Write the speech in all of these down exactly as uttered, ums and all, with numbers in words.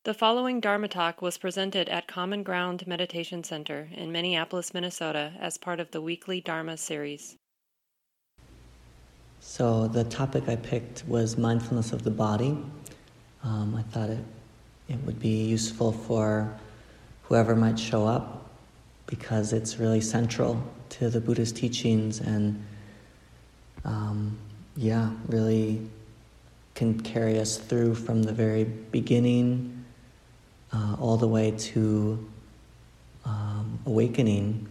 The following Dharma talk was presented at Common Ground Meditation Center in Minneapolis, Minnesota, as part of the weekly Dharma series. So the topic I picked was mindfulness of the body. Um, I thought it, it would be useful for whoever might show up because it's really central to the Buddha's teachings and um, yeah, really can carry us through from the very beginning Uh, all the way to um, awakening.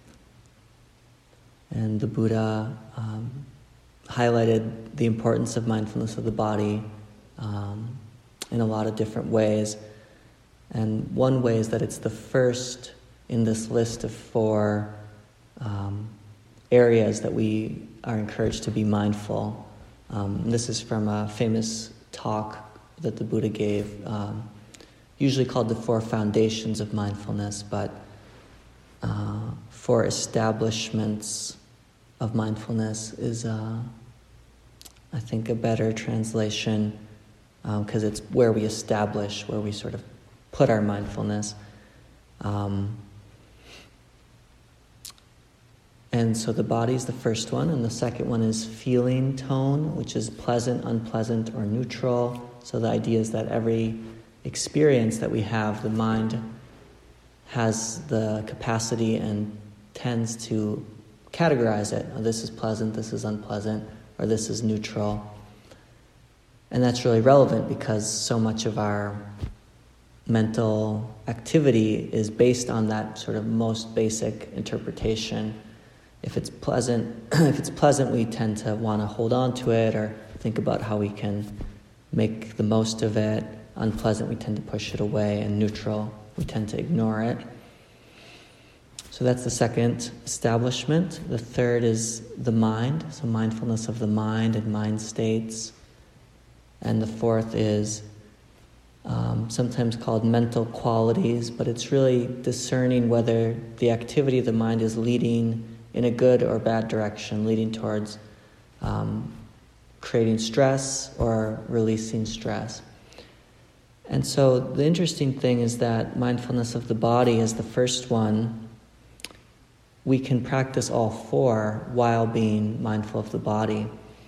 And the Buddha um, highlighted the importance of mindfulness of the body um, in a lot of different ways. And one way is that it's the first in this list of four um, areas that we are encouraged to be mindful. Um, this is from a famous talk that the Buddha gave, um, usually called the Four Foundations of Mindfulness, but uh, Four Establishments of Mindfulness is, uh, I think, a better translation because um, it's where we establish, where we sort of put our mindfulness. Um, and so the body is the first one, and the second one is feeling tone, which is pleasant, unpleasant, or neutral. So the idea is that every experience that we have, the mind has the capacity and tends to categorize it. Oh, this is pleasant, this is unpleasant, or this is neutral. And that's really relevant because so much of our mental activity is based on that sort of most basic interpretation. If it's pleasant, if it's pleasant, we tend to want to hold on to it or think about how we can make the most of it. Unpleasant, we tend to push it away, and neutral, we tend to ignore it. So that's the second establishment. The third is the mind, so mindfulness of the mind and mind states. And the fourth is um, sometimes called mental qualities, but it's really discerning whether the activity of the mind is leading in a good or bad direction, leading towards um, creating stress or releasing stress. And so the interesting thing is that mindfulness of the body is the first one. We can practice all four while being mindful of the body.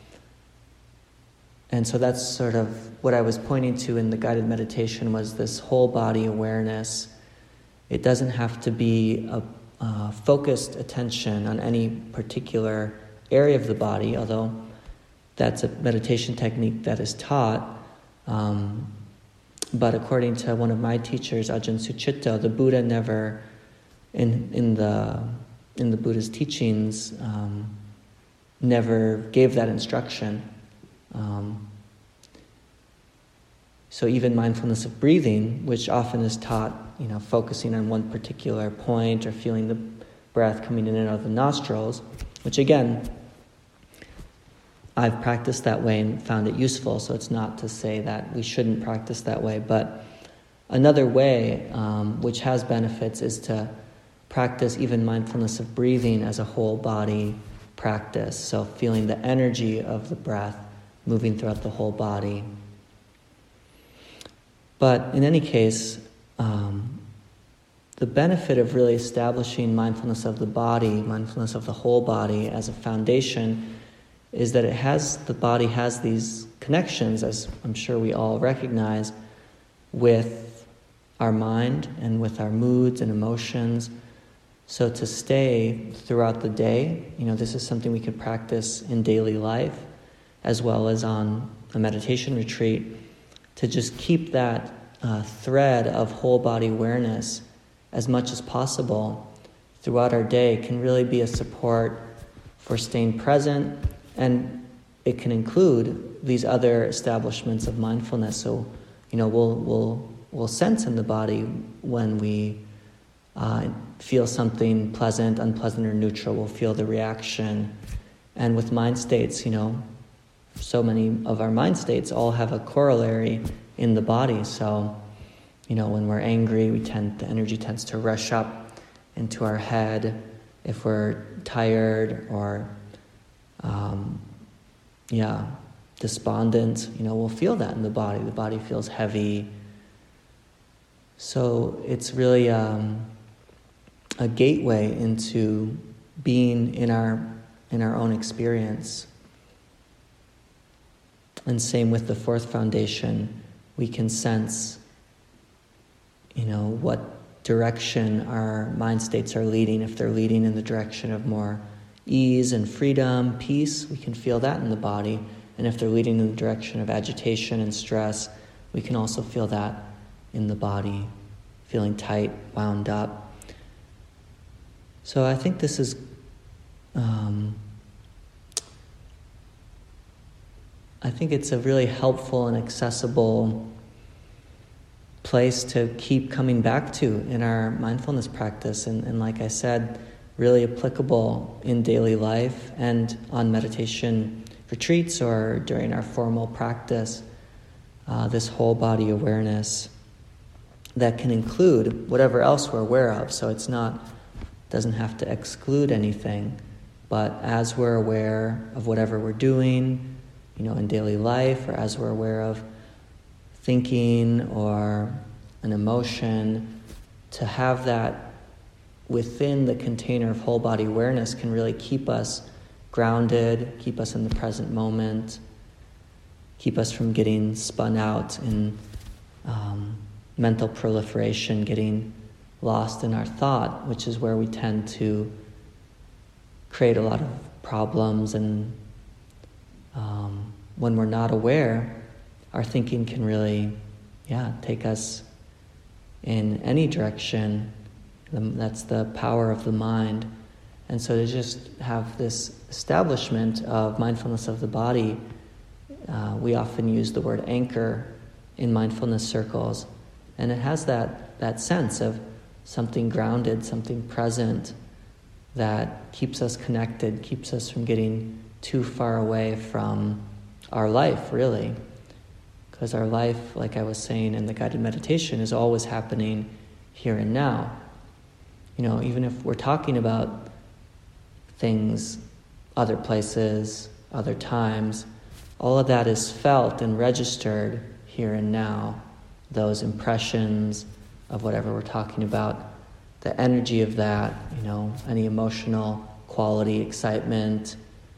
And so that's sort of what I was pointing to in the guided meditation was this whole body awareness. It doesn't have to be a, a focused attention on any particular area of the body, although that's a meditation technique that is taught. Um, But according to one of my teachers, Ajahn Sucitto, the Buddha never, in in the in the Buddha's teachings, um, never gave that instruction. Um, so even mindfulness of breathing, which often is taught, you know, focusing on one particular point or feeling the breath coming in and out of the nostrils, which again, I've practiced that way and found it useful, so it's not to say that we shouldn't practice that way. But another way, um, which has benefits, is to practice even mindfulness of breathing as a whole body practice. So feeling the energy of the breath moving throughout the whole body. But in any case, um, the benefit of really establishing mindfulness of the body, mindfulness of the whole body as a foundation is that it has, the body has these connections, as I'm sure we all recognize, with our mind and with our moods and emotions. So to stay throughout the day, you know, this is something we can practice in daily life, as well as on a meditation retreat, to just keep that uh, thread of whole body awareness as much as possible throughout our day can really be a support for staying present. And it can include these other establishments of mindfulness. So, you know, we'll we'll we'll sense in the body when we uh, feel something pleasant, unpleasant, or neutral. We'll feel the reaction. And with mind states, you know, so many of our mind states all have a corollary in the body. So, you know, when we're angry, we tend the energy tends to rush up into our head. If we're tired or Um, yeah, despondent, you know, we'll feel that in the body. The body feels heavy. So it's really um, a gateway into being in our in our own experience. And same with the fourth foundation, we can sense, you know, what direction our mind states are leading. If they're leading in the direction of more ease and freedom, peace, we can feel that in the body. And if they're leading in the direction of agitation and stress, we can also feel that in the body, feeling tight, wound up. So I think this is um, I think it's a really helpful and accessible place to keep coming back to in our mindfulness practice. And, and like I said, really applicable in daily life and on meditation retreats or during our formal practice. Uh, this whole body awareness that can include whatever else we're aware of. So it's not, doesn't have to exclude anything, but as we're aware of whatever we're doing, you know, in daily life, or as we're aware of thinking or an emotion, to have that within the container of whole body awareness can really keep us grounded, keep us in the present moment, keep us from getting spun out in um, mental proliferation, getting lost in our thought, which is where we tend to create a lot of problems. And um, when we're not aware, our thinking can really, yeah, take us in any direction. That's the power of the mind. And so to just have this establishment of mindfulness of the body, uh, we often use the word anchor in mindfulness circles. And it has that, that sense of something grounded, something present that keeps us connected, keeps us from getting too far away from our life, really. Because our life, like I was saying in the guided meditation, is always happening here and now. You know, even if we're talking about things, other places, other times, all of that is felt and registered here and now. Those impressions of whatever we're talking about, the energy of that, you know, any emotional quality, excitement,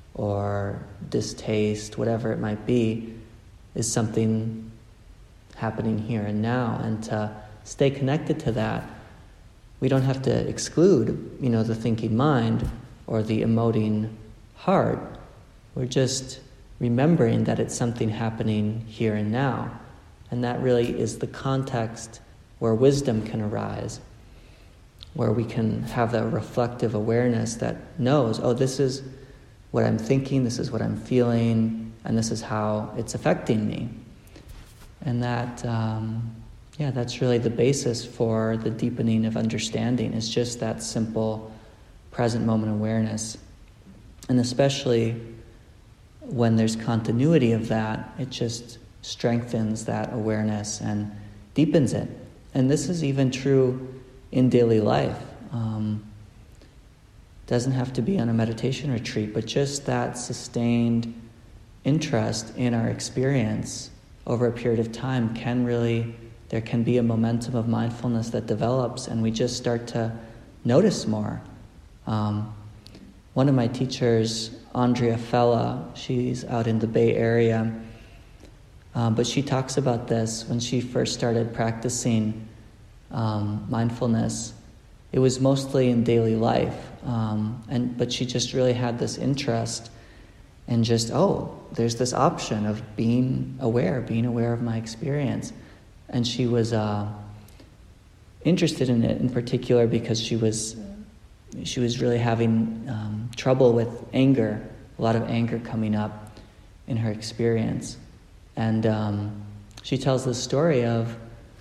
or distaste, whatever it might be, is something happening here and now. And to stay connected to that, we don't have to exclude, you know, the thinking mind or the emoting heart. We're just remembering that it's something happening here and now. And that really is the context where wisdom can arise, where we can have that reflective awareness that knows, oh, this is what I'm thinking, this is what I'm feeling, and this is how it's affecting me. And that, um, yeah, that's really the basis for the deepening of understanding, is just that simple present moment awareness. And especially when there's continuity of that, it just strengthens that awareness and deepens it. And this is even true in daily life. Um, doesn't have to be on a meditation retreat, but just that sustained interest in our experience over a period of time can really, there can be a momentum of mindfulness that develops, and we just start to notice more. Um, one of my teachers, Andrea Fella, she's out in the Bay Area, um, but she talks about this when she first started practicing um, mindfulness. It was mostly in daily life, um, and but she just really had this interest in just, oh, there's this option of being aware, being aware of my experience. And she was uh, interested in it in particular because she was she was really having um, trouble with anger, a lot of anger coming up in her experience. And um, she tells the story of,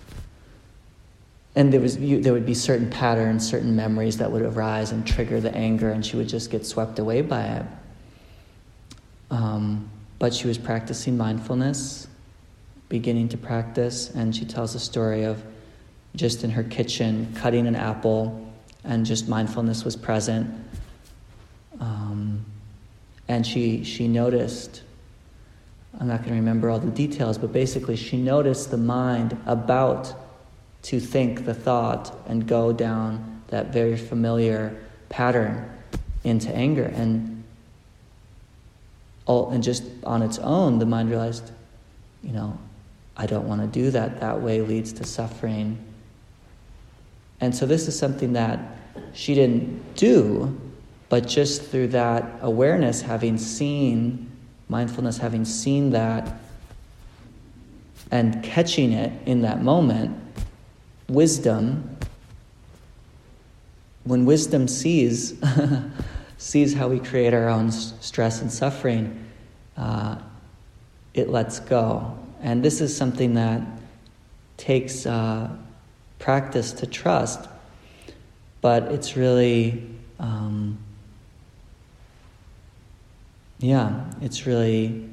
and there was you, there would be certain patterns, certain memories that would arise and trigger the anger, and she would just get swept away by it. Um, but she was practicing mindfulness, beginning to practice, and she tells a story of just in her kitchen cutting an apple, and just mindfulness was present. Um, and she she noticed, I'm not going to remember all the details, but basically she noticed the mind about to think the thought and go down that very familiar pattern into anger. And all, and just on its own, the mind realized, you know, I don't want to do that. That way leads to suffering. And so this is something that she didn't do, but just through that awareness, having seen, mindfulness, having seen that, and catching it in that moment, wisdom, when wisdom sees, sees how we create our own stress and suffering, uh, it lets go. And this is something that takes uh, practice to trust, but it's really, um, yeah, it's really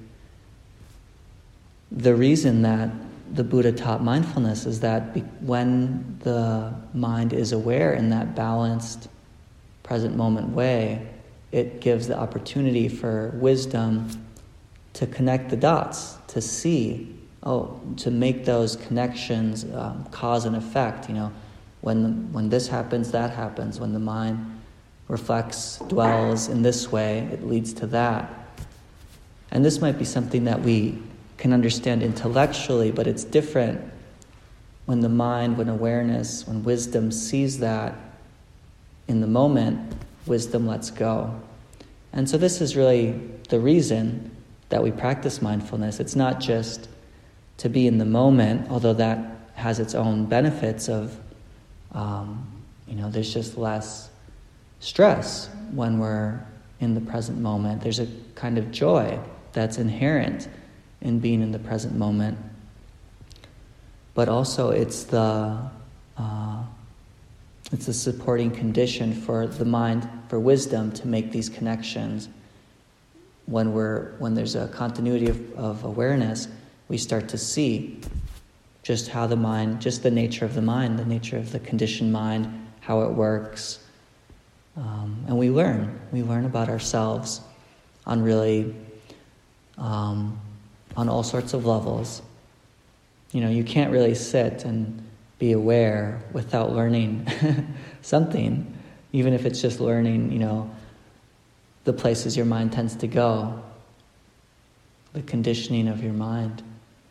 the reason that the Buddha taught mindfulness is that be- when the mind is aware in that balanced, present moment way, it gives the opportunity for wisdom to connect the dots, to see, oh, to make those connections, um, cause and effect. You know, when the, when this happens, that happens. When the mind reflects, dwells in this way, it leads to that. And this might be something that we can understand intellectually, but it's different when the mind, when awareness, when wisdom sees that in the moment, wisdom lets go. And so this is really the reason that we practice mindfulness. It's not just to be in the moment, although that has its own benefits of, um, you know, there's just less stress when we're in the present moment. There's a kind of joy that's inherent in being in the present moment. But also it's the uh, it's a supporting condition for the mind, for wisdom to make these connections. When we're when there's a continuity of, of awareness, we start to see just how the mind, just the nature of the mind, the nature of the conditioned mind, how it works. Um, and we learn. We learn about ourselves on really, um, on all sorts of levels. You know, you can't really sit and be aware without learning something, even if it's just learning, you know, the places your mind tends to go, the conditioning of your mind.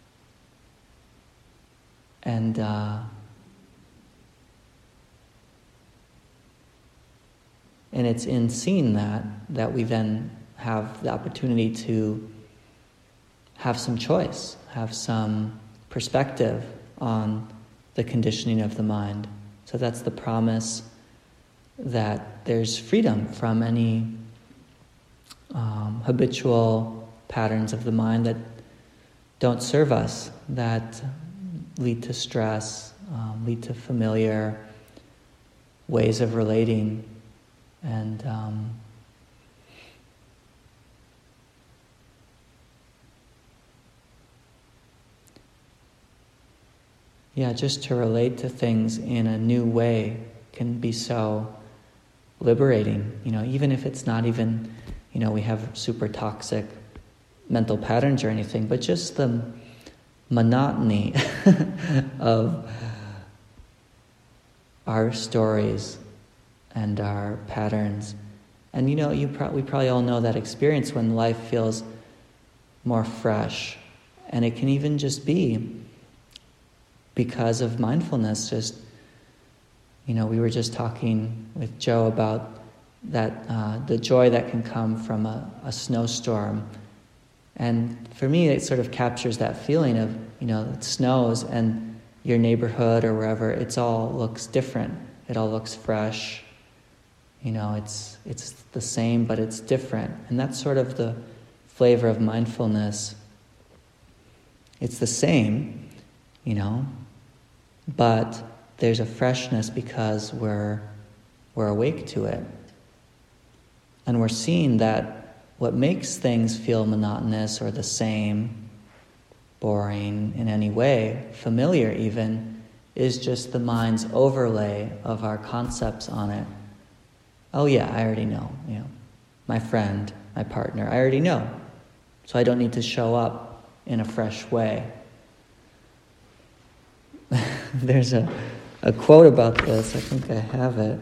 And uh, and it's in seeing that that we then have the opportunity to have some choice, have some perspective on the conditioning of the mind. So that's the promise that there's freedom from any um, habitual patterns of the mind that don't serve us, that lead to stress, um, lead to familiar ways of relating, and um, yeah, just to relate to things in a new way can be so liberating. You know, even if it's not even, you know, we have super toxic mental patterns or anything, but just the monotony of our stories and our patterns. And you know, you pro- we probably all know that experience when life feels more fresh. And it can even just be because of mindfulness. Just, you know, we were just talking with Joe about that, uh, the joy that can come from a, a snowstorm. And for me, it sort of captures that feeling of, you know, it snows and your neighborhood or wherever, it's all looks different. It all looks fresh. You know, it's it's the same, but it's different. And that's sort of the flavor of mindfulness. It's the same, you know, but there's a freshness because we're we're awake to it. And we're seeing that what makes things feel monotonous or the same, boring in any way, familiar even, is just the mind's overlay of our concepts on it. Oh yeah, I already know, you know, my friend, my partner, I already know. So I don't need to show up in a fresh way. there's a, a quote about this. I think I have it.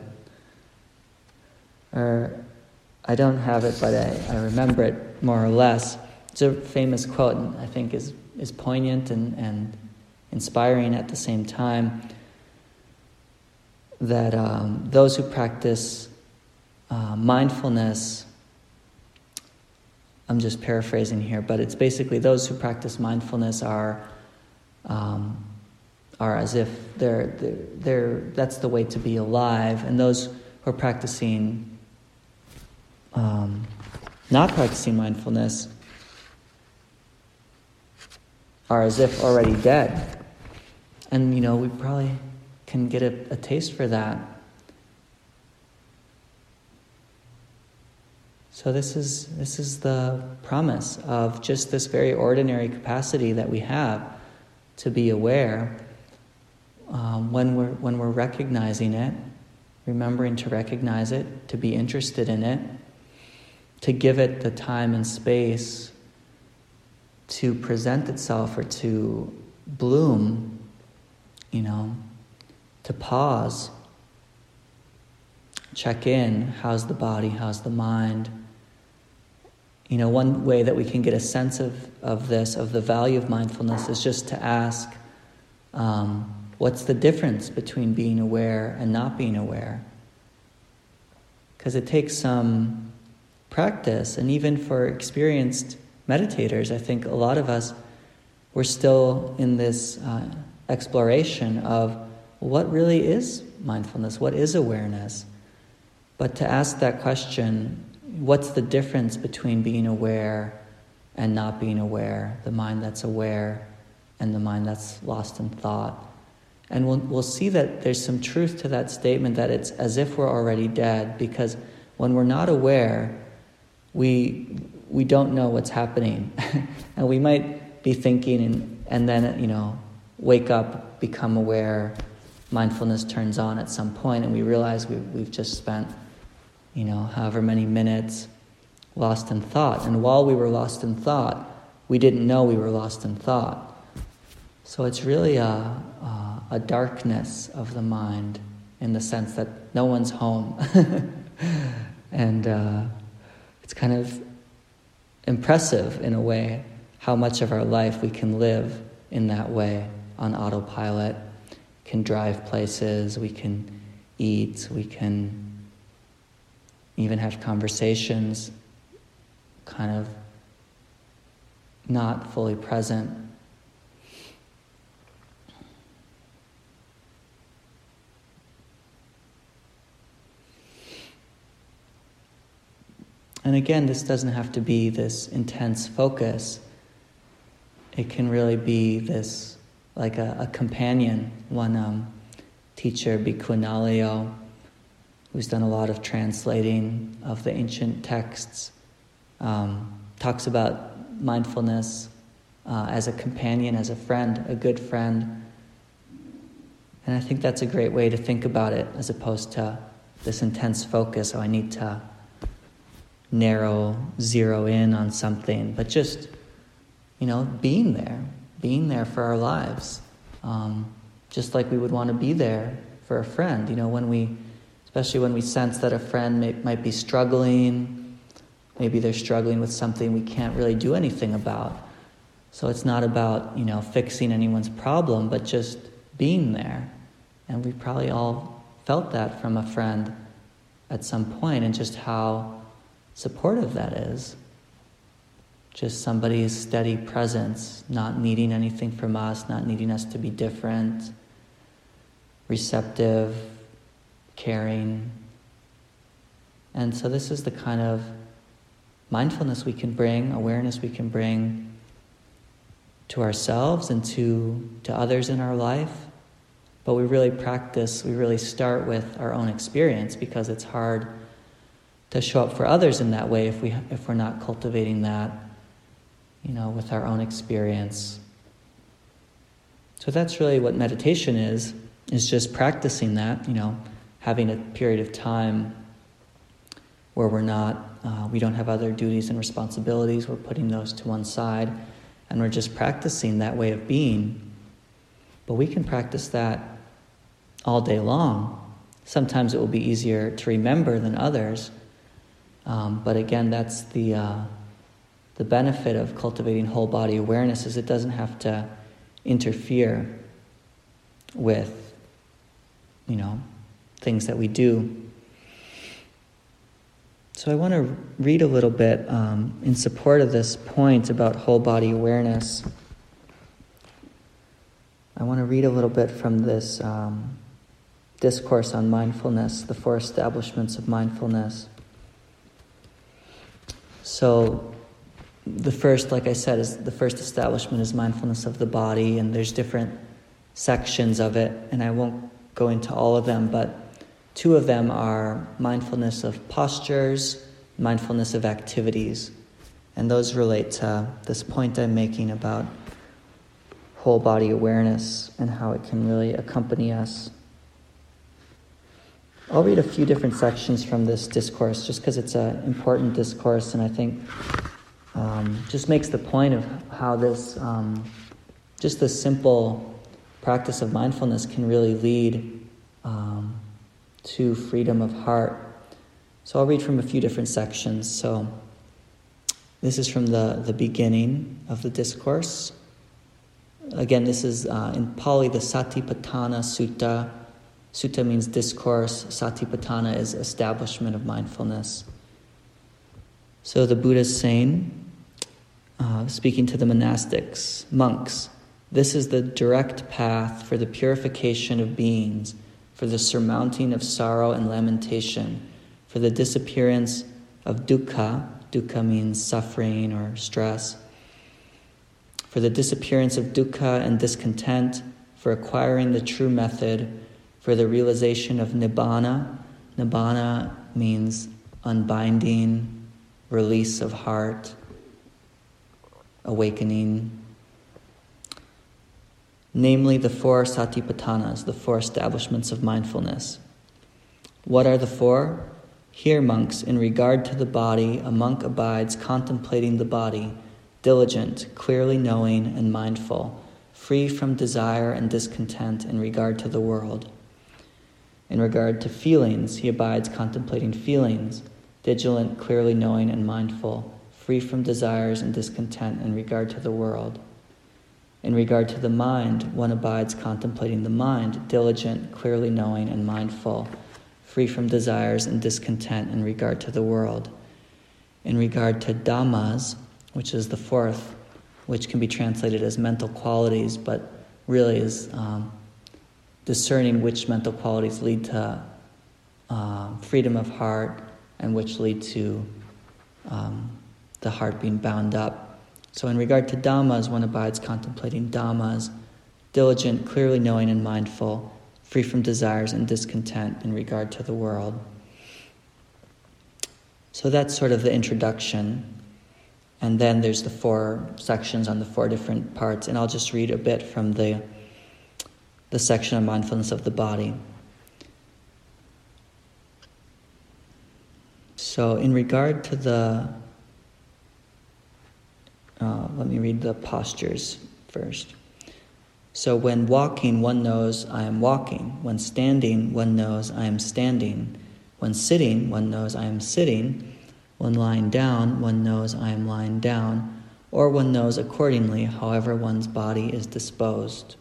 Or I don't have it, but I, I remember it more or less. It's a famous quote, and I think is, is poignant and, and inspiring at the same time, that um, those who practice uh, mindfulness, I'm just paraphrasing here, but it's basically those who practice mindfulness are um, are as if they're, they're, they're, that's the way to be alive, and those who are practicing, um, not practicing mindfulness, are as if already dead. And, you know, we probably can get a, a taste for that. So this is this is the promise of just this very ordinary capacity that we have to be aware. Um, when we're when we're recognizing it, remembering to recognize it, to be interested in it, to give it the time and space to present itself or to bloom, you know, to pause, check in, how's the body, how's the mind. You know, one way that we can get a sense of, of this, of the value of mindfulness, is just to ask, um, what's the difference between being aware and not being aware? Because it takes some practice, and even for experienced meditators, I think a lot of us, we're still in this uh, exploration of what really is mindfulness, what is awareness. But to ask that question, what's the difference between being aware and not being aware, the mind that's aware and the mind that's lost in thought? And we'll, we'll see that there's some truth to that statement, that it's as if we're already dead, because when we're not aware, we we don't know what's happening. And we might be thinking and, and then, you know, wake up, become aware, mindfulness turns on at some point, and we realize we, we've just spent, you know, however many minutes lost in thought. And while we were lost in thought, we didn't know we were lost in thought. So it's really a, a, a darkness of the mind, in the sense that no one's home. And uh, it's kind of impressive, in a way, how much of our life we can live in that way, on autopilot. We can drive places, we can eat, we can even have conversations, kind of not fully present. And again, this doesn't have to be this intense focus. It can really be this, like a, a companion. One um, teacher, Bhikkhu Nalayo, who's done a lot of translating of the ancient texts, um, talks about mindfulness uh, as a companion, as a friend, a good friend. And I think that's a great way to think about it, as opposed to this intense focus, oh, I need to narrow, zero in on something, but just, you know, being there, being there for our lives. Um, just like we would want to be there for a friend, you know, when we, especially when we sense that a friend may, might be struggling, maybe they're struggling with something we can't really do anything about. So it's not about, you know, fixing anyone's problem, but just being there. And we probably all felt that from a friend at some point, and just how supportive that is. Just somebody's steady presence, not needing anything from us, not needing us to be different, receptive, caring. And so this is the kind of mindfulness we can bring, awareness we can bring to ourselves and to, to others in our life. But we really practice, we really start with our own experience, because it's hard to show up for others in that way if we if we're not cultivating that, you know, with our own experience. So that's really what meditation is, is just practicing that, you know, having a period of time where we're not, uh, we don't have other duties and responsibilities, we're putting those to one side, and we're just practicing that way of being. But we can practice that all day long. Sometimes it will be easier to remember than others. Um, but again, that's the uh, the benefit of cultivating whole body awareness, is it doesn't have to interfere with, you know, things that we do. So I want to read a little bit um, in support of this point about whole body awareness. I want to read a little bit from this um, discourse on mindfulness, the four establishments of mindfulness. So the first, like I said, is the first establishment is mindfulness of the body, and there's different sections of it, and I won't go into all of them, but two of them are mindfulness of postures, mindfulness of activities, and those relate to this point I'm making about whole body awareness and how it can really accompany us. I'll read a few different sections from this discourse just because it's an important discourse, and I think um, just makes the point of how this, um, just this simple practice of mindfulness can really lead um, to freedom of heart. So I'll read from a few different sections. So this is from the, the beginning of the discourse. Again, this is uh, in Pali, the Satipatthana Sutta. Sutta means discourse. Satipatthana is establishment of mindfulness. So the Buddha is saying, uh, speaking to the monastics, monks, this is the direct path for the purification of beings, for the surmounting of sorrow and lamentation, for the disappearance of dukkha. Dukkha means suffering or stress. For the disappearance of dukkha and discontent, for acquiring the true method, for the realization of nibbana. Nibbana means unbinding, release of heart, awakening. Namely, the four satipatthanas, the four establishments of mindfulness. What are the four? Here, monks, in regard to the body, a monk abides contemplating the body, diligent, clearly knowing and mindful, free from desire and discontent in regard to the world. In regard to feelings, he abides contemplating feelings, vigilant, clearly knowing and mindful, free from desires and discontent in regard to the world. In regard to the mind, one abides contemplating the mind, diligent, clearly knowing and mindful, free from desires and discontent in regard to the world. In regard to dhammas, which is the fourth, which can be translated as mental qualities, but really is um, discerning which mental qualities lead to uh, freedom of heart and which lead to um, the heart being bound up. So in regard to dhammas, one abides contemplating dhammas, diligent, clearly knowing and mindful, free from desires and discontent in regard to the world. So that's sort of the introduction. And then there's the four sections on the four different parts, and I'll just read a bit from the the section on mindfulness of the body. So in regard to the, uh, let me read the postures first. So when walking, one knows I am walking. When standing, one knows I am standing. When sitting, one knows I am sitting. When lying down, one knows I am lying down, or one knows accordingly, however one's body is disposed.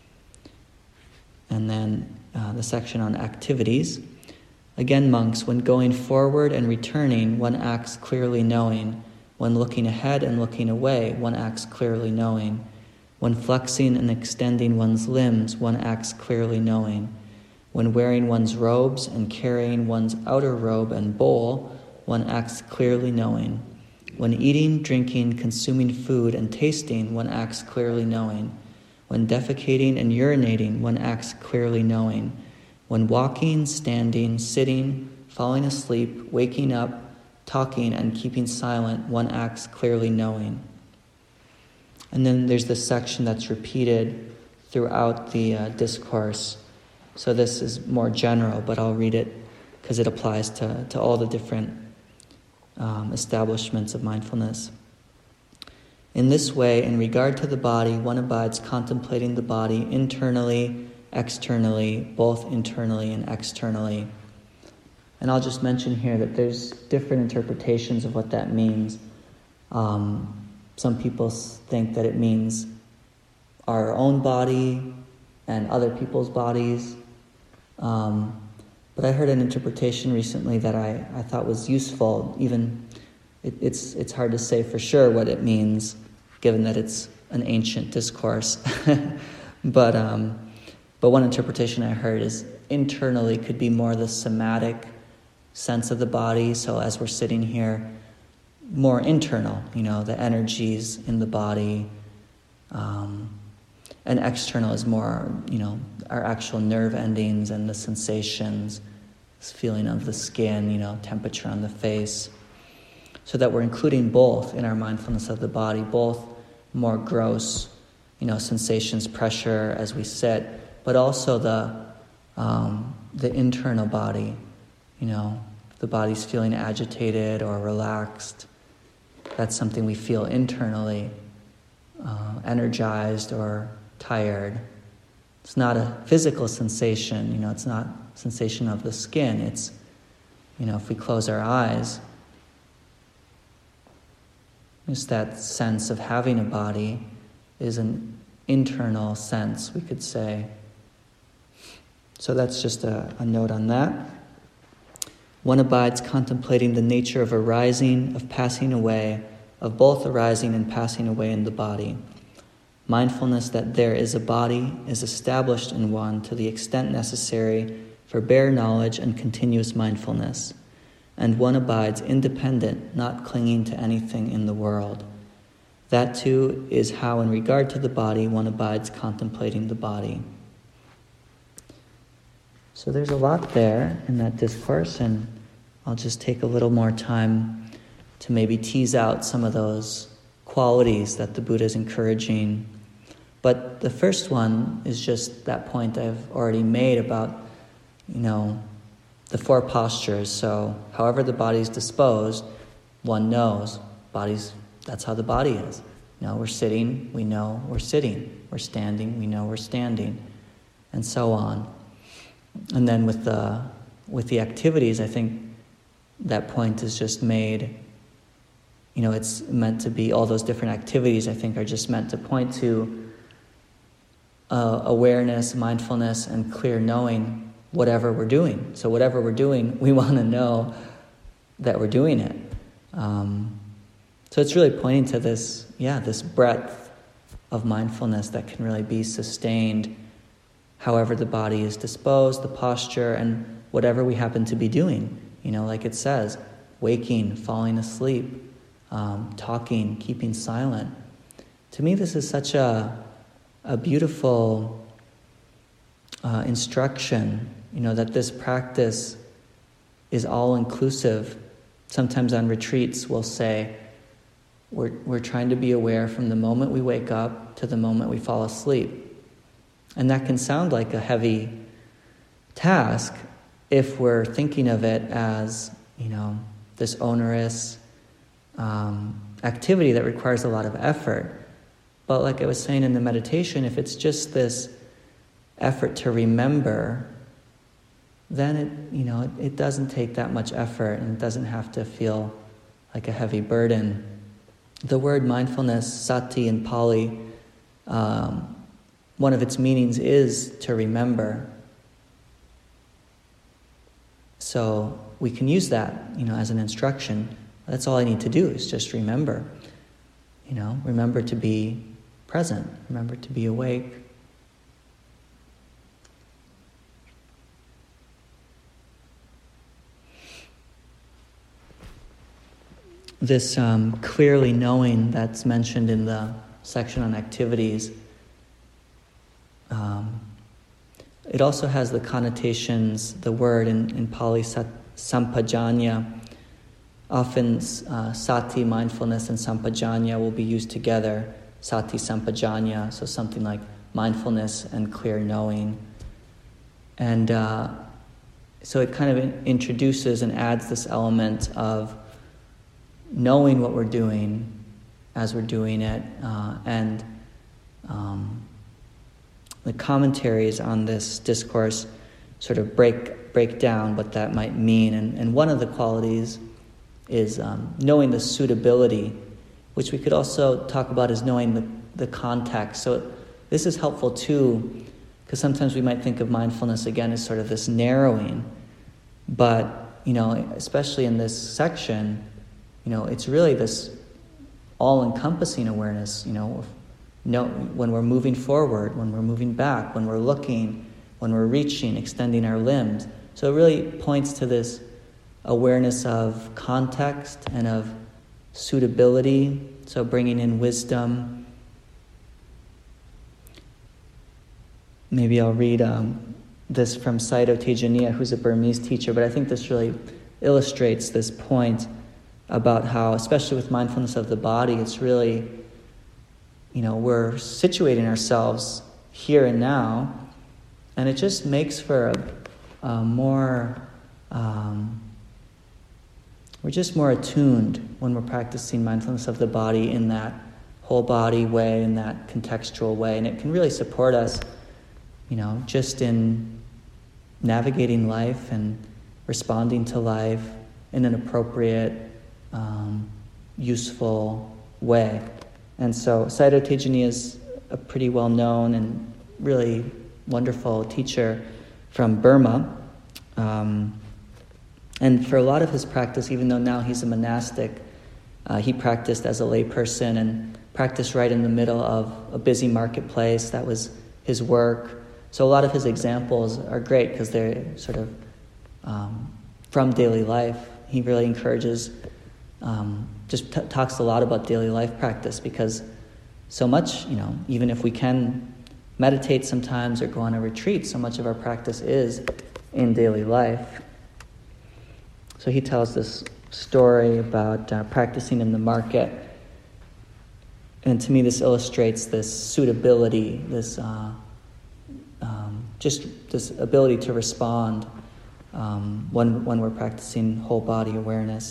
And then uh, the section on activities. Again, monks, when going forward and returning, one acts clearly knowing. When looking ahead and looking away, one acts clearly knowing. When flexing and extending one's limbs, one acts clearly knowing. When wearing one's robes and carrying one's outer robe and bowl, one acts clearly knowing. When eating, drinking, consuming food, and tasting, one acts clearly knowing. When defecating and urinating, one acts clearly knowing. When walking, standing, sitting, falling asleep, waking up, talking, and keeping silent, one acts clearly knowing. And then there's this section that's repeated throughout the uh, discourse. So this is more general, but I'll read it because it applies to, to all the different Um, establishments of mindfulness. In this way, in regard to the body, one abides contemplating the body internally, externally, both internally and externally. And I'll just mention here that there's different interpretations of what that means. Um, some people think that it means our own body and other people's bodies. Um, but I heard an interpretation recently that I, I thought was useful. Even it, it's it's hard to say for sure what it means, given that it's an ancient discourse. but um, but one interpretation I heard is internally could be more the somatic sense of the body. So as we're sitting here, more internal, you know, the energies in the body. Um, and external is more, you know, our actual nerve endings and the sensations, this feeling of the skin, you know, temperature on the face. So that we're including both in our mindfulness of the body, both more gross, you know, sensations, pressure as we sit, but also the um, the internal body, you know, the body's feeling agitated or relaxed. That's something we feel internally, uh, energized or tired. It's not a physical sensation, you know, it's not a sensation of the skin. It's, you know, if we close our eyes, just that sense of having a body is an internal sense, we could say. So that's just a, a note on that. One abides contemplating the nature of arising, of passing away, of both arising and passing away in the body. Mindfulness that there is a body is established in one to the extent necessary for bare knowledge and continuous mindfulness, and one abides independent, not clinging to anything in the world. That too is how, in regard to the body, one abides contemplating the body. So there's a lot there in that discourse, and I'll just take a little more time to maybe tease out some of those qualities that the Buddha is encouraging. But the first one is just that point I've already made about, you know, the four postures. So however the body is disposed, one knows, body's, that's how the body is. You know, we're sitting, we know we're sitting. We're standing, we know we're standing, and so on. And then with the with the activities, I think that point is just made, you know, it's meant to be, all those different activities I think are just meant to point to uh, awareness, mindfulness, and clear knowing whatever we're doing. So whatever we're doing, we want to know that we're doing it. Um, so it's really pointing to this, yeah, this breadth of mindfulness that can really be sustained however the body is disposed, the posture, and whatever we happen to be doing. You know, like it says, waking, falling asleep, um, talking, keeping silent. To me, this is such a a beautiful uh, instruction, you know, that this practice is all-inclusive. Sometimes on retreats we'll say, we're, we're trying to be aware from the moment we wake up to the moment we fall asleep. And that can sound like a heavy task if we're thinking of it as, you know, this onerous um, activity that requires a lot of effort. But like I was saying in the meditation, if it's just this effort to remember, then it, you know, it, it doesn't take that much effort and it doesn't have to feel like a heavy burden. The word mindfulness, sati in Pali, um, one of its meanings is to remember. So we can use that, you know, as an instruction. That's all I need to do is just remember. You know, remember to be present. Remember to be awake. This um, clearly knowing that's mentioned in the section on activities, um, it also has the connotations, the word in, in Pali, sampajanya. Often uh, sati, mindfulness, and sampajanya will be used together. Sati, sampajanya, so something like mindfulness and clear knowing. And uh, so it kind of introduces and adds this element of knowing what we're doing as we're doing it. Uh, and um, the commentaries on this discourse sort of break break down what that might mean. And, and one of the qualities is um, knowing the suitability, which we could also talk about as knowing the, the context. So this is helpful too, because sometimes we might think of mindfulness again as sort of this narrowing, but, you know, especially in this section, you know, it's really this all-encompassing awareness, you know, no, when we're moving forward, when we're moving back, when we're looking, when we're reaching, extending our limbs. So it really points to this awareness of context and of suitability, so bringing in wisdom. Maybe I'll read um, this from Sayadaw Tejaniya, who's a Burmese teacher, but I think this really illustrates this point about how, especially with mindfulness of the body, it's really, you know, we're situating ourselves here and now, and it just makes for a, a more, um, we're just more attuned when we're practicing mindfulness of the body in that whole body way, in that contextual way, and it can really support us, you know, just in navigating life and responding to life in an appropriate, um, useful way. And so Sayadaw Tejaniya is a pretty well-known and really wonderful teacher from Burma. Um, and for a lot of his practice, even though now he's a monastic, uh, he practiced as a layperson and practiced right in the middle of a busy marketplace. That was his work. So a lot of his examples are great because they're sort of um, from daily life. He really encourages, um, just t- talks a lot about daily life practice, because so much, you know, even if we can meditate sometimes or go on a retreat, so much of our practice is in daily life. So he tells this story about uh, practicing in the market. And to me, this illustrates this suitability, this uh, um, just this ability to respond um, when when we're practicing whole body awareness.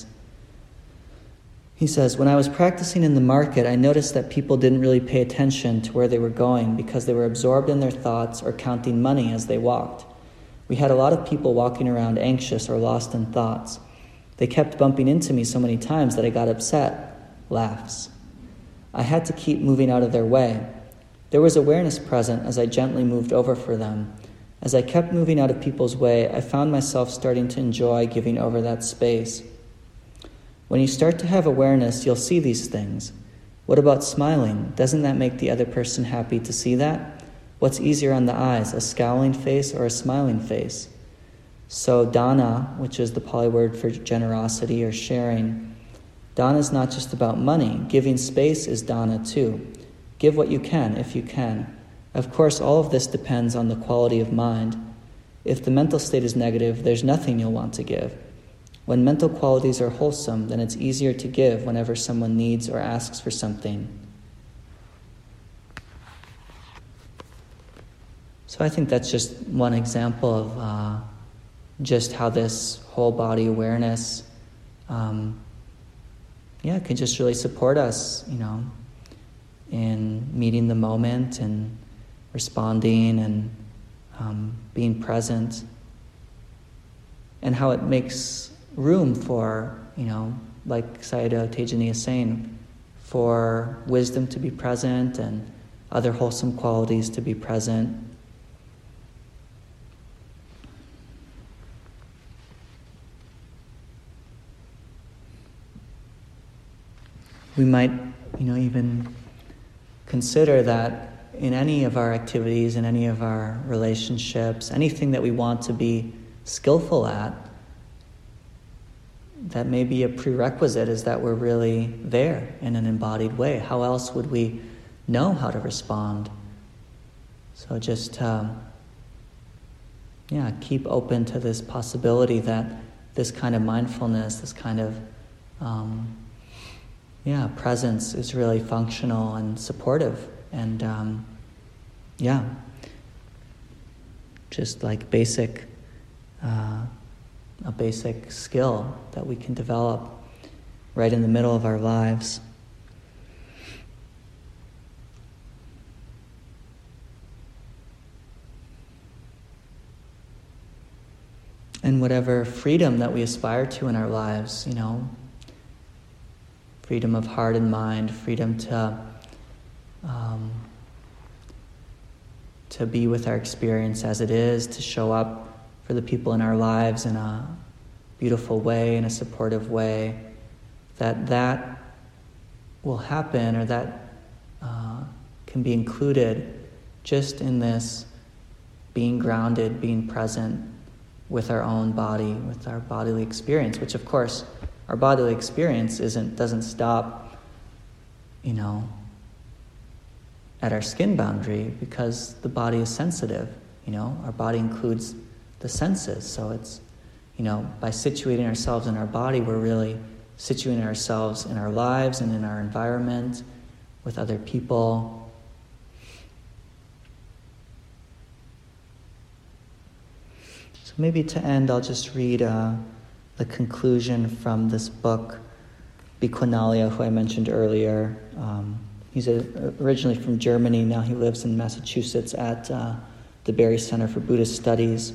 He says, when I was practicing in the market, I noticed that people didn't really pay attention to where they were going because they were absorbed in their thoughts or counting money as they walked. We had a lot of people walking around anxious or lost in thoughts. They kept bumping into me so many times that I got upset. Laughs. I had to keep moving out of their way. There was awareness present as I gently moved over for them. As I kept moving out of people's way, I found myself starting to enjoy giving over that space. When you start to have awareness, you'll see these things. What about smiling? Doesn't that make the other person happy to see that? What's easier on the eyes, a scowling face or a smiling face? So dana, which is the Pali word for generosity or sharing, dana is not just about money. Giving space is dana too. Give what you can, if you can. Of course, all of this depends on the quality of mind. If the mental state is negative, there's nothing you'll want to give. When mental qualities are wholesome, then it's easier to give whenever someone needs or asks for something. So I think that's just one example of uh, just how this whole body awareness, um, yeah, can just really support us, you know, in meeting the moment and responding and um, being present, and how it makes room for, you know, like Sayadaw Tejaniya is saying, for wisdom to be present and other wholesome qualities to be present. We might, you know, even consider that in any of our activities, in any of our relationships, anything that we want to be skillful at, that may be a prerequisite is that we're really there in an embodied way. How else would we know how to respond? So just, um, yeah, keep open to this possibility that this kind of mindfulness, this kind of, um, yeah, presence is really functional and supportive. And, um, yeah, just like basic, uh, a basic skill that we can develop right in the middle of our lives. and whatever freedom that we aspire to in our lives, you know, freedom of heart and mind, freedom to um, to be with our experience as it is, to show up for the people in our lives in a beautiful way, in a supportive way, that that will happen, or that uh, can be included just in this being grounded, being present with our own body, with our bodily experience, which of course our bodily experience isn't doesn't stop, you know, at our skin boundary, because the body is sensitive. You know, our body includes the senses, so it's, you know, by situating ourselves in our body, we're really situating ourselves in our lives and in our environment with other people. So maybe to end, I'll just read uh, the conclusion from this book, Bhikkhu Nalia, who I mentioned earlier. Um, he's a, originally from Germany. Now he lives in Massachusetts at uh, the Barry Center for Buddhist Studies.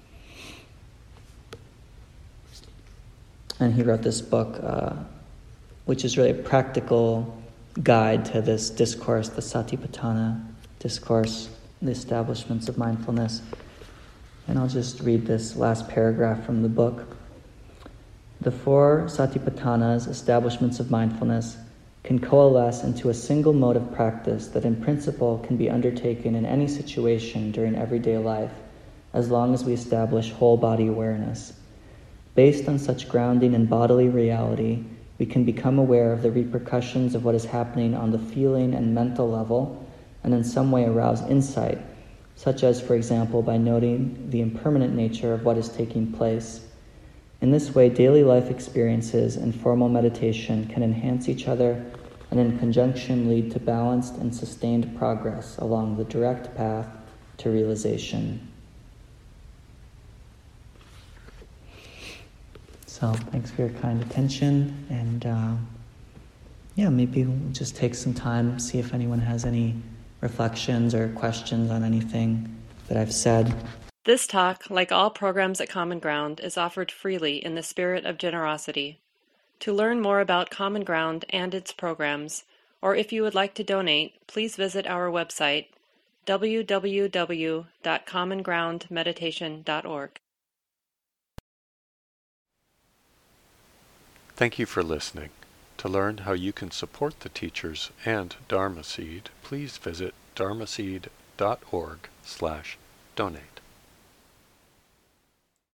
And he wrote this book, uh, which is really a practical guide to this discourse, the Satipatthana discourse, the establishments of mindfulness. And I'll just read this last paragraph from the book. The four Satipatthanas, establishments of mindfulness, can coalesce into a single mode of practice that in principle can be undertaken in any situation during everyday life, as long as we establish whole body awareness. Based on such grounding in bodily reality, we can become aware of the repercussions of what is happening on the feeling and mental level, and in some way arouse insight, such as, for example, by noting the impermanent nature of what is taking place. In this way, daily life experiences and formal meditation can enhance each other and in conjunction lead to balanced and sustained progress along the direct path to realization. So thanks for your kind attention, and uh, yeah, maybe we'll just take some time, see if anyone has any reflections or questions on anything that I've said. This talk, like all programs at Common Ground, is offered freely in the spirit of generosity. To learn more about Common Ground and its programs, or if you would like to donate, please visit our website, w w w dot common ground meditation dot org. Thank you for listening. To learn how you can support the teachers and Dharma Seed, please visit dharmaseed dot org slash donate.